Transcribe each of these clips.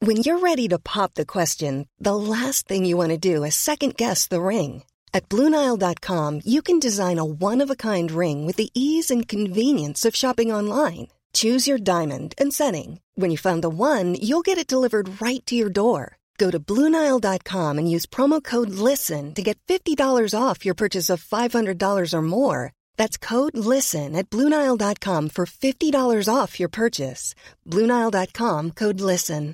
When you're ready to pop the question, the last thing you want to do is second-guess the ring. At BlueNile.com, you can design a one-of-a-kind ring with the ease and convenience of shopping online. Choose your diamond and setting. When you find the one, you'll get it delivered right to your door. Go to BlueNile.com and use promo code LISTEN to get $50 off your purchase of $500 or more. That's code LISTEN at BlueNile.com for $50 off your purchase. BlueNile.com, code LISTEN.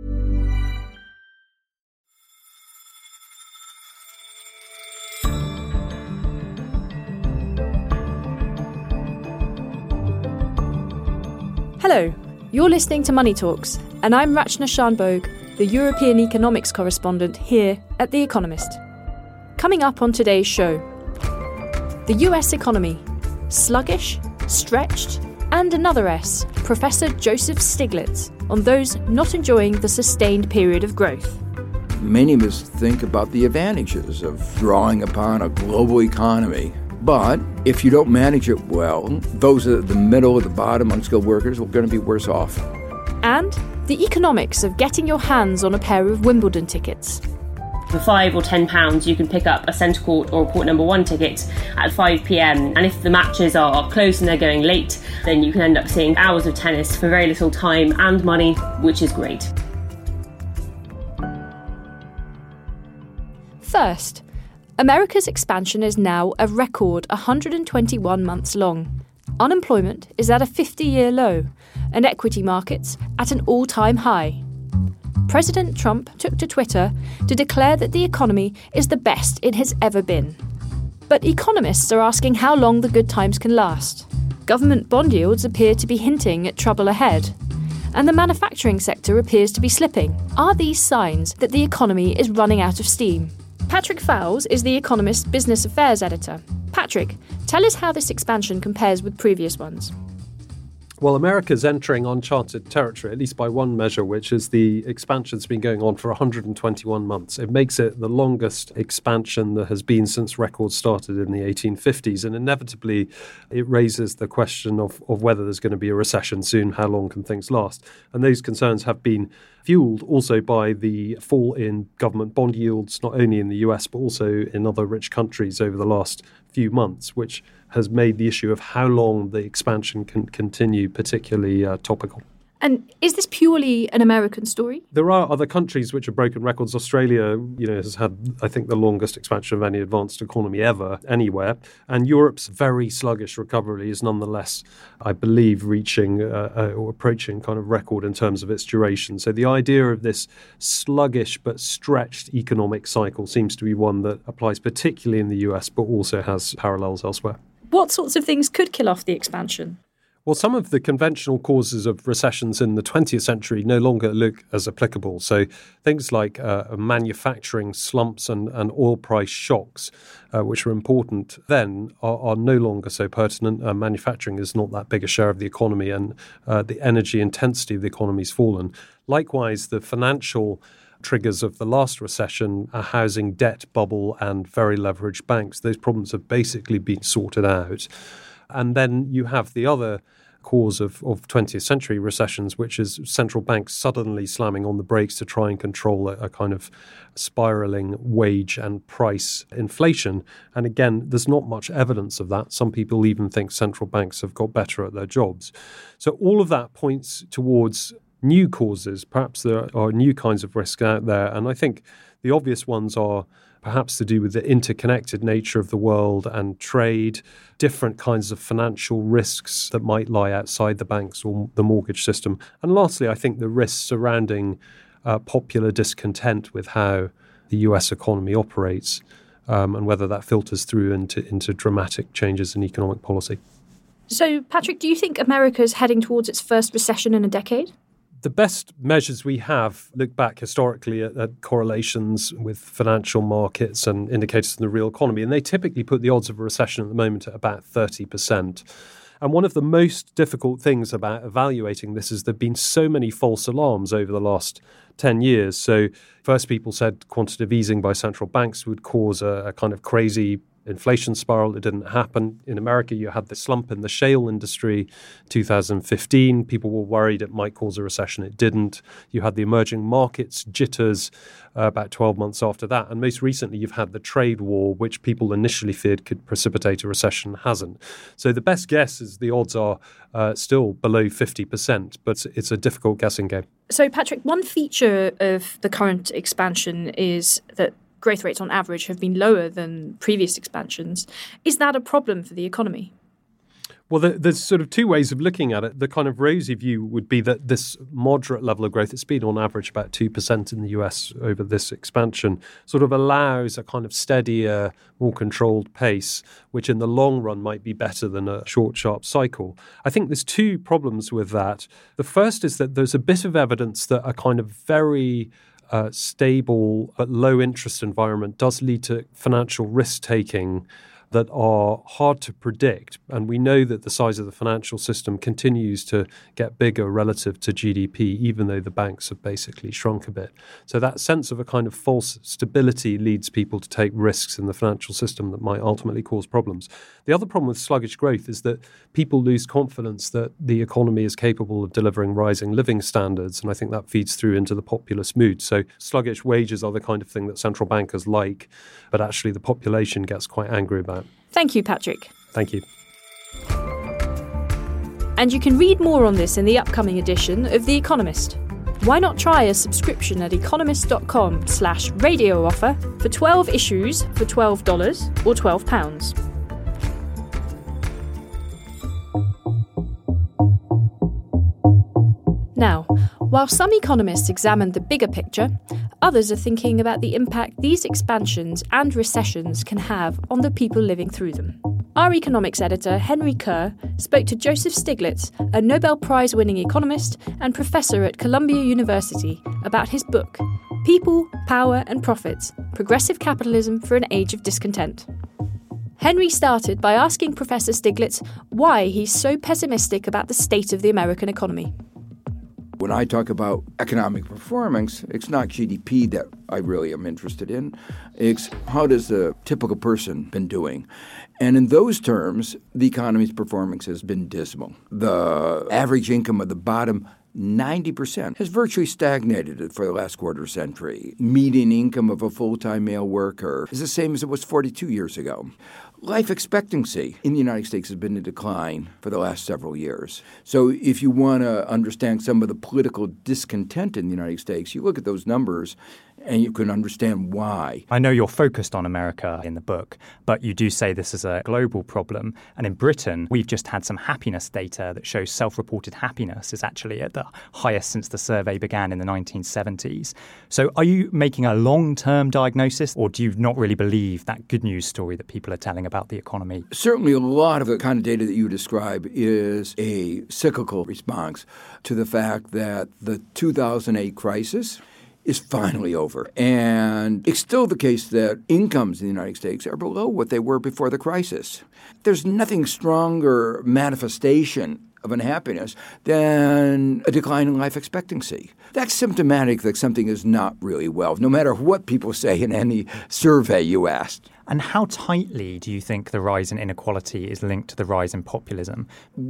Hello, you're listening to Money Talks, and I'm Rachna Shanbhogue, the European economics correspondent here at The Economist. Coming up on today's show, the US economy, sluggish, stretched, and another S, Professor Joseph Stiglitz, on those not enjoying the sustained period of growth. Many of us think about the advantages of drawing upon a global economy. But if you don't manage it well, those at the middle or the bottom unskilled workers are going to be worse off. And the economics of getting your hands on a pair of Wimbledon tickets. For £5 or £10, you can pick up a centre court or a court number 1 ticket at 5 p.m. And if the matches are close and they're going late, then you can end up seeing hours of tennis for very little time and money, which is great. First, America's expansion is now a record 121 months long. Unemployment is at a 50-year low, and equity markets at an all-time high. President Trump took to Twitter to declare that the economy is the best it has ever been. But economists are asking how long the good times can last. Government bond yields appear to be hinting at trouble ahead, and the manufacturing sector appears to be slipping. Are these signs that the economy is running out of steam? Patrick Fowles is The Economist Business Affairs editor. Patrick, tell us how this expansion compares with previous ones. Well, America's entering uncharted territory, at least by one measure, which is the expansion's been going on for 121 months. It makes it the longest expansion there has been since records started in the 1850s. And inevitably, it raises the question of whether there's going to be a recession soon. How long can things last? And those concerns have been fueled also by the fall in government bond yields, not only in the US, but also in other rich countries over the last few months, which has made the issue of how long the expansion can continue particularly topical. And is this purely an American story? There are other countries which have broken records. Australia, has had, I think, the longest expansion of any advanced economy ever, anywhere. And Europe's very sluggish recovery is nonetheless, I believe, reaching or approaching kind of record in terms of its duration. So the idea of this sluggish but stretched economic cycle seems to be one that applies particularly in the US, but also has parallels elsewhere. What sorts of things could kill off the expansion? Well, some of the conventional causes of recessions in the 20th century no longer look as applicable. So things like manufacturing slumps and oil price shocks, which were important then, are no longer so pertinent. Manufacturing is not that big a share of the economy, and the energy intensity of the economy has fallen. Likewise, the financial triggers of the last recession, a housing debt bubble and very leveraged banks, those problems have basically been sorted out. And then you have the other cause of 20th century recessions, which is central banks suddenly slamming on the brakes to try and control a kind of spiraling wage and price inflation. And again, there's not much evidence of that. Some people even think central banks have got better at their jobs. So all of that points towards new causes. Perhaps there are new kinds of risk out there. And I think the obvious ones are perhaps to do with the interconnected nature of the world and trade, different kinds of financial risks that might lie outside the banks or the mortgage system. And lastly, I think the risks surrounding popular discontent with how the US economy operates and whether that filters through into dramatic changes in economic policy. So, Patrick, do you think America's heading towards its first recession in a decade? The best measures we have look back historically at correlations with financial markets and indicators in the real economy, and they typically put the odds of a recession at the moment at about 30%. And one of the most difficult things about evaluating this is there have been so many false alarms over the last 10 years. So first people said quantitative easing by central banks would cause a kind of crazy inflation spiral. It didn't happen. In America, you had the slump in the shale industry, 2015. People were worried it might cause a recession. It didn't. You had the emerging markets jitters about 12 months after that. And most recently, you've had the trade war, which people initially feared could precipitate a recession, hasn't. So the best guess is the odds are still below 50%, but it's a difficult guessing game. So, Patrick, one feature of the current expansion is that growth rates on average have been lower than previous expansions. Is that a problem for the economy? Well, there's sort of two ways of looking at it. The kind of rosy view would be that this moderate level of growth, it's been on average about 2% in the US over this expansion, sort of allows a kind of steadier, more controlled pace, which in the long run might be better than a short, sharp cycle. I think there's two problems with that. The first is that there's a bit of evidence that a kind of very stable but low interest environment does lead to financial risk-taking that are hard to predict. And we know that the size of the financial system continues to get bigger relative to GDP, even though the banks have basically shrunk a bit. So that sense of a kind of false stability leads people to take risks in the financial system that might ultimately cause problems. The other problem with sluggish growth is that people lose confidence that the economy is capable of delivering rising living standards. And I think that feeds through into the populist mood. So sluggish wages are the kind of thing that central bankers like, but actually the population gets quite angry about. Thank you, Patrick. Thank you. And you can read more on this in the upcoming edition of The Economist. Why not try a subscription at economist.com/radio offer for 12 issues for $12 or £12. Now, while some economists examined the bigger picture, others are thinking about the impact these expansions and recessions can have on the people living through them. Our economics editor, Henry Kerr, spoke to Joseph Stiglitz, a Nobel Prize-winning economist and professor at Columbia University, about his book, People, Power and Profits, Progressive Capitalism for an Age of Discontent. Henry started by asking Professor Stiglitz why he's so pessimistic about the state of the American economy. When I talk about economic performance, it's not GDP that I really am interested in. It's how does the typical person been doing? And in those terms, the economy's performance has been dismal. The average income of the bottom 90% has virtually stagnated for the last quarter century. Median income of a full-time male worker is the same as it was 42 years ago. Life expectancy in the United States has been in decline for the last several years. So if you want to understand some of the political discontent in the United States, you look at those numbers and you can understand why. I know you're focused on America in the book, but you do say this is a global problem. And in Britain, we've just had some happiness data that shows self-reported happiness is actually at the highest since the survey began in the 1970s. So are you making a long-term diagnosis, or do you not really believe that good news story that people are telling about the economy? Certainly a lot of the kind of data that you describe is a cyclical response to the fact that the 2008 crisis is finally over. And it's still the case that incomes in the United States are below what they were before the crisis. There's nothing stronger manifestation of unhappiness than a decline in life expectancy. That's symptomatic that something is not really well, no matter what people say in any survey you asked. And how tightly do you think the rise in inequality is linked to the rise in populism?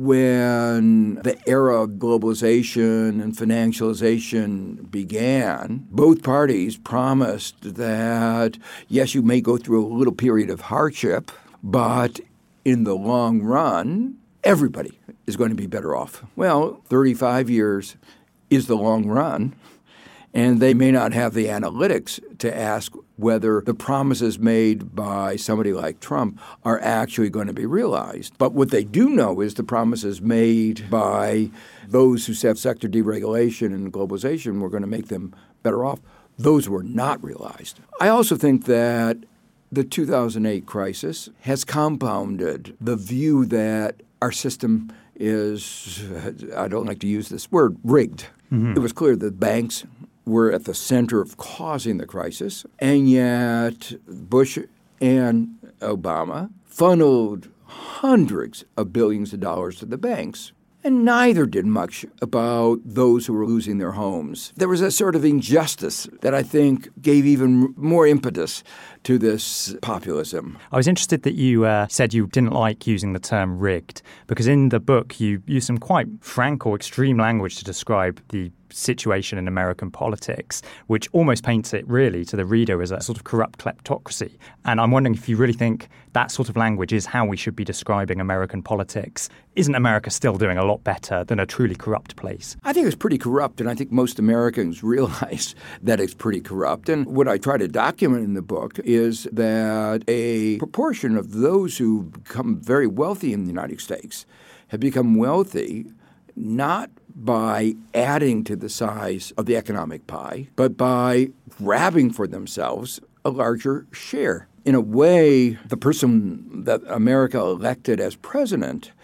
When the era of globalization and financialization began, both parties promised that, yes, you may go through a little period of hardship, but in the long run, everybody is going to be better off. Well, 35 years is the long run, and they may not have the analytics to ask whether the promises made by somebody like Trump are actually going to be realized. But what they do know is the promises made by those who said sector deregulation and globalization were going to make them better off. Those were not realized. I also think that the 2008 crisis has compounded the view that our system is, I don't like to use this word, rigged. Mm-hmm. It was clear that banks were at the center of causing the crisis, and yet Bush and Obama funneled hundreds of billions of dollars to the banks. and neither did much about those who were losing their homes. There was a sort of injustice that I think gave even more impetus to this populism. I was interested that you said you didn't like using the term rigged, because in the book you use some quite frank or extreme language to describe the situation in American politics, which almost paints it really to the reader as a sort of corrupt kleptocracy. And I'm wondering if you really think that sort of language is how we should be describing American politics. Isn't America still doing a lot better than a truly corrupt place? I think it's pretty corrupt, and I think most Americans realize that it's pretty corrupt. And what I try to document in the book is that a proportion of those who become very wealthy in the United States have become wealthy not by adding to the size of the economic pie, but by grabbing for themselves a larger share. In a way, the person that America elected as president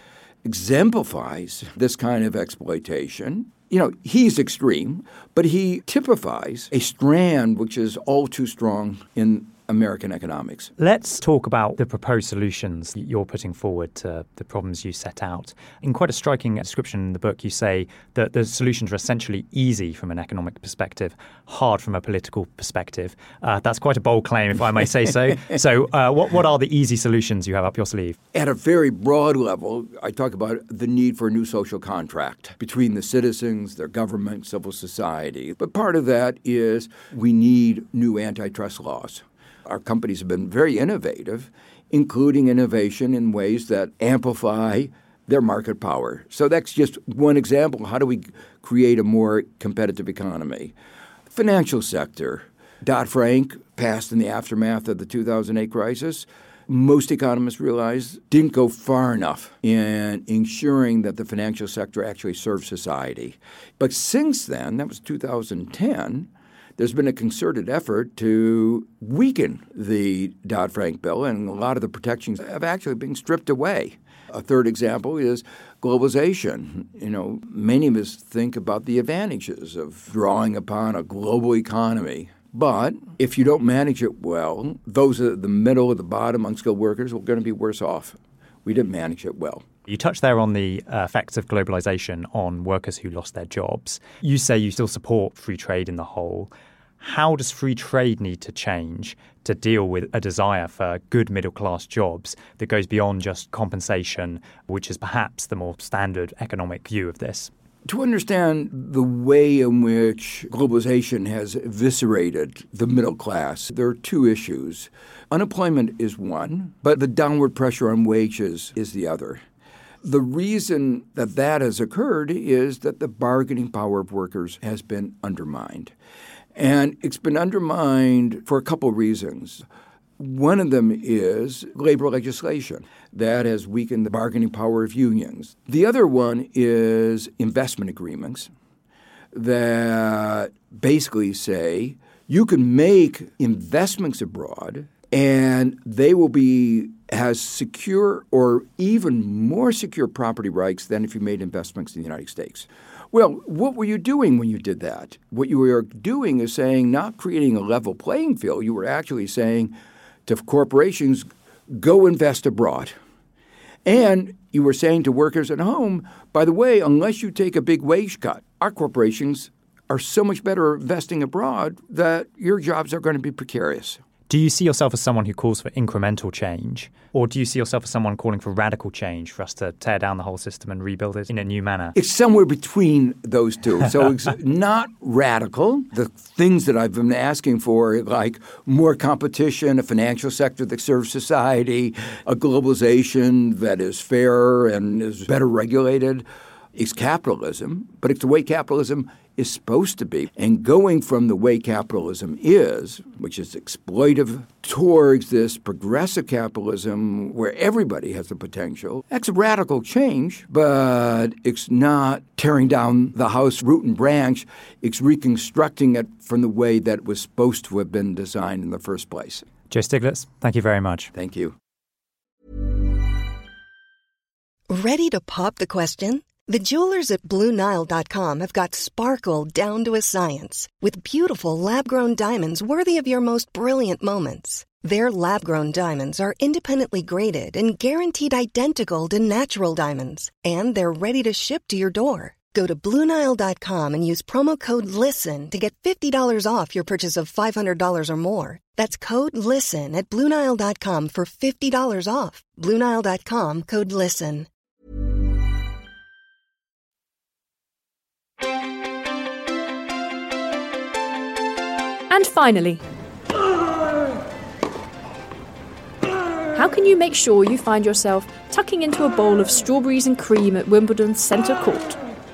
exemplifies this kind of exploitation. You know, he's extreme, but he typifies a strand which is all too strong in American economics. Let's talk about the proposed solutions that you're putting forward to the problems you set out. In quite a striking description in the book, you say that the solutions are essentially easy from an economic perspective, hard from a political perspective. That's quite a bold claim, if I may say so. So what are the easy solutions you have up your sleeve? At a very broad level, I talk about the need for a new social contract between the citizens, their government, civil society. But part of that is we need new antitrust laws. Our companies have been very innovative, including innovation in ways that amplify their market power. So that's just one example. How do we create a more competitive economy? Financial sector. Dodd-Frank passed in the aftermath of the 2008 crisis. Most economists realized didn't go far enough in ensuring that the financial sector actually served society. But since then, that was 2010, there's been a concerted effort to weaken the Dodd-Frank bill, and a lot of the protections have actually been stripped away. A third example is globalization. You know, many of us think about the advantages of drawing upon a global economy. But if you don't manage it well, those at the middle, at the bottom, unskilled workers are going to be worse off. We didn't manage it well. You touched there on the effects of globalization on workers who lost their jobs. You say you still support free trade in the whole. How does free trade need to change to deal with a desire for good middle-class jobs that goes beyond just compensation, which is perhaps the more standard economic view of this? To understand the way in which globalization has eviscerated the middle class, there are two issues. Unemployment is one, but the downward pressure on wages is the other. The reason that that has occurred is that the bargaining power of workers has been undermined. And it's been undermined for a couple of reasons. One of them is labor legislation that has weakened the bargaining power of unions. The other one is investment agreements that basically say you can make investments abroad and they will be as secure or even more secure property rights than if you made investments in the United States. Well, what were you doing when you did that? What you were doing is saying, not creating a level playing field. You were actually saying to corporations, go invest abroad. And you were saying to workers at home, by the way, unless you take a big wage cut, our corporations are so much better investing abroad that your jobs are going to be precarious. Do you see yourself as someone who calls for incremental change? Or do you see yourself as someone calling for radical change for us to tear down the whole system and rebuild it in a new manner? It's somewhere between those two. So it's not radical. The things that I've been asking for, like more competition, a financial sector that serves society, a globalization that is fairer and is better regulated, is capitalism. But it's the way capitalism is supposed to be. And going from the way capitalism is, which is exploitive, towards this progressive capitalism where everybody has the potential, that's a radical change, but it's not tearing down the house root and branch. It's reconstructing it from the way that it was supposed to have been designed in the first place. Joe Stiglitz, thank you very much. Thank you. Ready to pop the question? The jewelers at BlueNile.com have got sparkle down to a science with beautiful lab-grown diamonds worthy of your most brilliant moments. Their lab-grown diamonds are independently graded and guaranteed identical to natural diamonds, and they're ready to ship to your door. Go to BlueNile.com and use promo code LISTEN to get $50 off your purchase of $500 or more. That's code LISTEN at BlueNile.com for $50 off. BlueNile.com, code LISTEN. And finally, how can you make sure you find yourself tucking into a bowl of strawberries and cream at Wimbledon's centre court?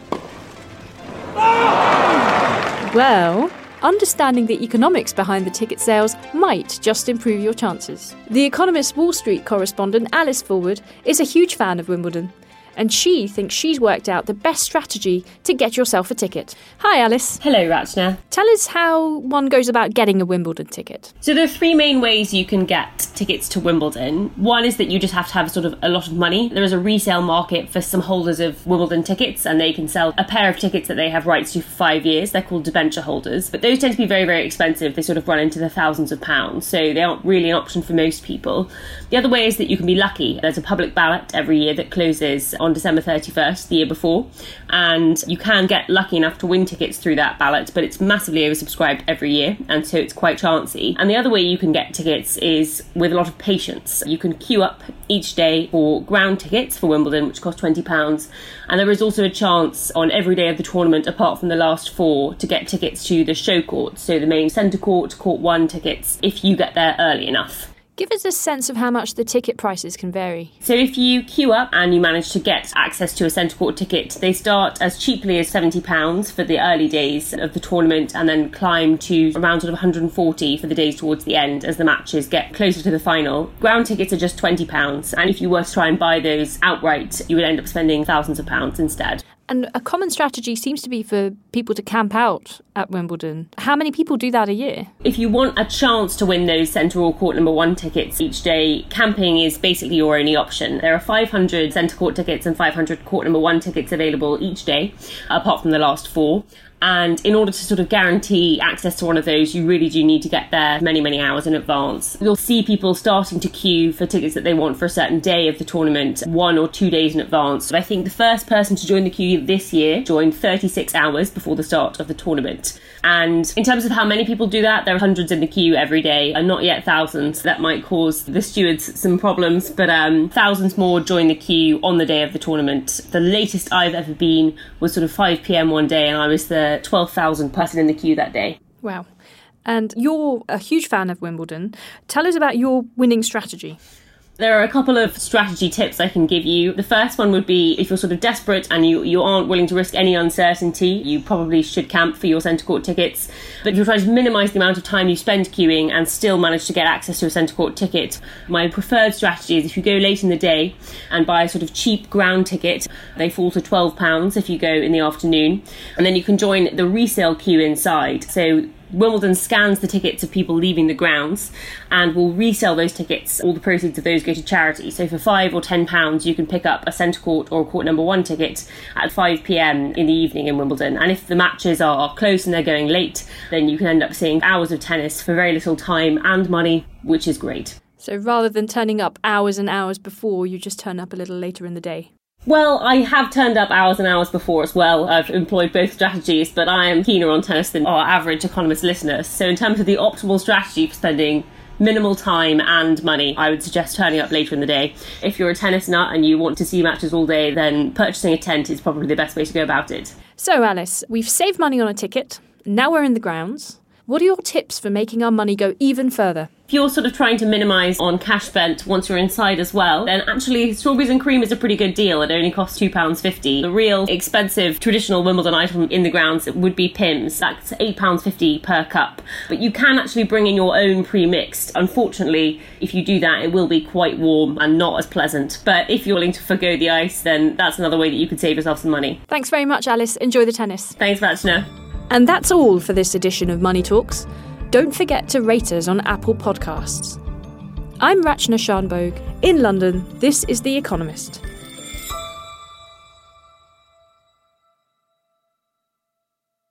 Well, understanding the economics behind the ticket sales might just improve your chances. The Economist Wall Street correspondent Alice Fulwood is a huge fan of Wimbledon, and she thinks she's worked out the best strategy to get yourself a ticket. Hi, Alice. Hello, Rachna. Tell us how one goes about getting a Wimbledon ticket. So there are three main ways you can get tickets to Wimbledon. One is that you just have to have sort of a lot of money. There is a resale market for some holders of Wimbledon tickets, and they can sell a pair of tickets that they have rights to for 5 years. They're called debenture holders. But those tend to be very, very expensive. They sort of run into the thousands of pounds, so they aren't really an option for most people. The other way is that you can be lucky. There's a public ballot every year that closes on December 31st, the year before, and you can get lucky enough to win tickets through that ballot, but it's massively oversubscribed every year, and so it's quite chancy. And the other way you can get tickets is with a lot of patience. You can queue up each day for ground tickets for Wimbledon, which cost £20, and there is also a chance on every day of the tournament, apart from the last four, to get tickets to the show court, so the main centre court, court 1 tickets, if you get there early enough. Give us a sense of how much the ticket prices can vary. So if you queue up and you manage to get access to a centre court ticket, they start as cheaply as £70 for the early days of the tournament and then climb to around sort of £140 for the days towards the end as the matches get closer to the final. Ground tickets are just £20, and if you were to try and buy those outright, you would end up spending thousands of pounds instead. And a common strategy seems to be for people to camp out at Wimbledon. How many people do that a year? If you want a chance to win those centre or court number 1 tickets each day, camping is basically your only option. There are 500 centre court tickets and 500 court number 1 tickets available each day, apart from the last 4. And in order to sort of guarantee access to one of those, you really do need to get there many, many hours in advance. You'll see people starting to queue for tickets that they want for a certain day of the tournament 1 or 2 days in advance. I think the first person to join the queue this year joined 36 hours before the start of the tournament. And in terms of how many people do that, there are hundreds in the queue every day, and not yet thousands. That might cause the stewards some problems, but thousands more join the queue on the day of the tournament. The latest I've ever been was sort of 5 p.m. one day, and I was the 12,000th person in the queue that day. Wow. And you're a huge fan of Wimbledon. Tell us about your winning strategy. There are a couple of strategy tips I can give you. The first one would be if you're sort of desperate and you aren't willing to risk any uncertainty, you probably should camp for your centre court tickets. But if you're trying to minimise the amount of time you spend queuing and still manage to get access to a centre court ticket, my preferred strategy is if you go late in the day and buy a sort of cheap ground ticket, they fall to £12 if you go in the afternoon, and then you can join the resale queue inside. So Wimbledon scans the tickets of people leaving the grounds and will resell those tickets. All the proceeds of those go to charity. So for £5 or £10, you can pick up a centre court or a court number 1 ticket at 5 p.m. in the evening in Wimbledon. And if the matches are close and they're going late, then you can end up seeing hours of tennis for very little time and money, which is great. So rather than turning up hours and hours before, you just turn up a little later in the day. Well, I have turned up hours and hours before as well. I've employed both strategies, but I am keener on tennis than our average Economist listener. So in terms of the optimal strategy for spending minimal time and money, I would suggest turning up later in the day. If you're a tennis nut and you want to see matches all day, then purchasing a tent is probably the best way to go about it. So Alice, we've saved money on a ticket. Now we're in the grounds. What are your tips for making our money go even further? If you're sort of trying to minimise on cash spent once you're inside as well, then actually strawberries and cream is a pretty good deal. It only costs £2.50. The real expensive traditional Wimbledon item in the grounds would be Pimm's. That's £8.50 per cup. But you can actually bring in your own pre-mixed. Unfortunately, if you do that, it will be quite warm and not as pleasant. But if you're willing to forgo the ice, then that's another way that you could save yourself some money. Thanks very much, Alice. Enjoy the tennis. Thanks, Rachna. And that's all for this edition of Money Talks. Don't forget to rate us on Apple Podcasts. I'm Rachna Shanbhogue. In London, this is The Economist.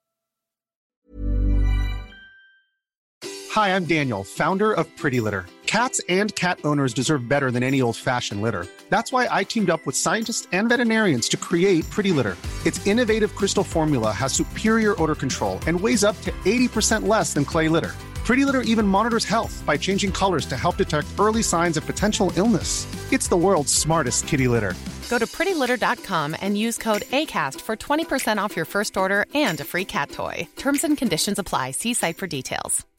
Hi, I'm Daniel, founder of Pretty Litter. Cats and cat owners deserve better than any old-fashioned litter. That's why I teamed up with scientists and veterinarians to create Pretty Litter. Its innovative crystal formula has superior odor control and weighs up to 80% less than clay litter. Pretty Litter even monitors health by changing colors to help detect early signs of potential illness. It's the world's smartest kitty litter. Go to prettylitter.com and use code ACAST for 20% off your first order and a free cat toy. Terms and conditions apply. See site for details.